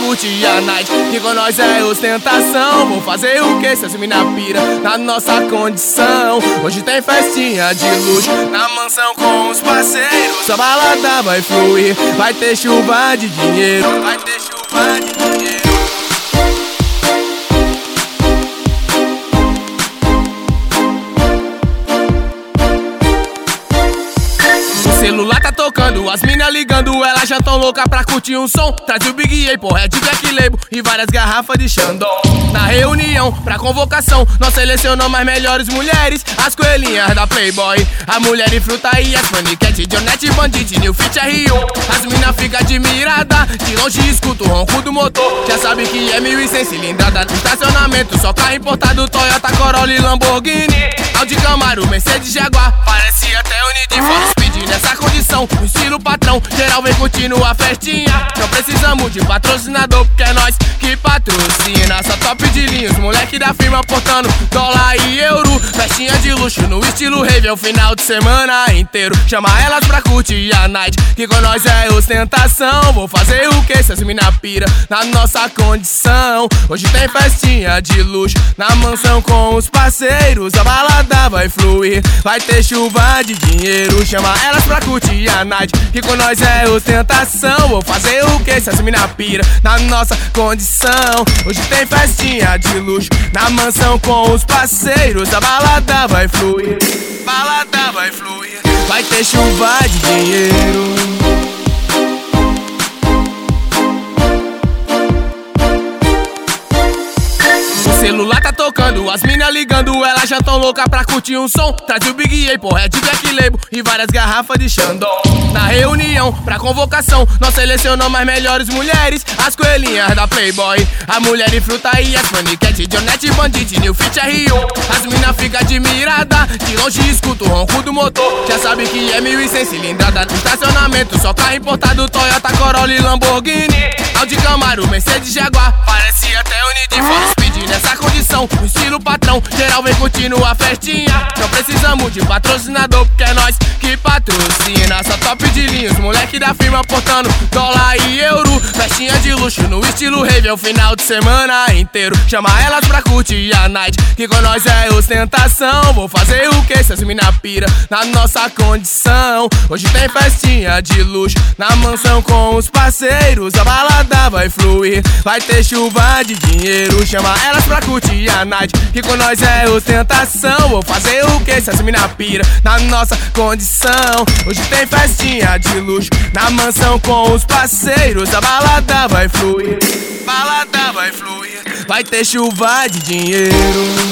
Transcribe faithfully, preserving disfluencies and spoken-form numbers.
curtir a night, que com nós é ostentação. Vou fazer o que se as mina pira na nossa condição? Hoje tem festinha de luxo na mansão com os parceiros. Sua balada vai fluir, vai ter chuva de dinheiro, vai ter chuva de dinheiro. O celular tá tocando, as mina ligando, elas já tão louca pra curtir um som. Traz o Big Apple, Red Black Label e várias garrafas de Xandão. Na reunião, pra convocação, nós selecionamos as melhores mulheres, as coelhinhas da Playboy, a mulher e fruta e as paniquete, Jonete, Bandit, New Fit, R um. As mina fica admirada, de longe escuta o ronco do motor. Já sabe que é mil e cem cilindrada, no estacionamento só carro importado, Toyota, Corolla e Lamborghini, Audi, Camaro, Mercedes, Jaguar, parece até Unity, fora Speed. Nessa condição, no estilo patrão, geral vem curtindo a festinha. Não precisamos de patrocinador, porque é nós que patrocina. Só top de linhos, moleque da firma portando dólar e euro. Festinha de luxo no estilo rave, é o final de semana inteiro. Chama elas pra curtir a night, que com nós é ostentação. Vou fazer o que se as mina pira na nossa condição? Hoje tem festinha de luxo na mansão com os parceiros. A balada vai fluir, vai ter chuva de dinheiro. Chama elas pra curtir a night, que com nós é ostentação. Vou fazer o que se as mina pira na nossa condição? Hoje tem festinha de luxo na mansão com os parceiros. A balada vai fluir, balada vai fluir, vai ter chuva de dinheiro. O celular tá tocando, as mina ligando, elas já tão louca pra curtir um som. Traz o Big Apple, Red Black Label e várias garrafas de Xandão. Na reunião, pra convocação, nós selecionamos as melhores mulheres, as coelhinhas da Playboy, a mulher e fruta e as paniquete, Jonete, Bandit, New Fit, R um. As mina fica admirada, de longe escuta o ronco do motor. Já sabe que é mil e cem cilindrada, no estacionamento só carro importado, Toyota, Corolla e Lamborghini, Audi, Camaro, Mercedes, Jaguar, parece até Unity, fora Speed. Nessa condição, no estilo patrão, geral vem curtindo a festinha. Não precisamos de patrocinador, porque é nós que patrocina. Só top de linhos, moleque da firma portando dólar e euro. Festinha de luxo no estilo rave, é o final de semana inteiro. Chama elas pra curtir a night, que com nós é ostentação. Vou fazer o que se as mina pira na nossa condição? Hoje tem festinha de luxo na mansão com os parceiros. A balada vai fluir, vai ter chuva de dinheiro. Chama elas pra curtir a night, que com nós é ostentação. Vou fazer o que se as mina pira na nossa condição? Hoje tem festinha de luxo na mansão com os parceiros. A balada vai fluir, balada vai fluir, vai ter chuva de dinheiro.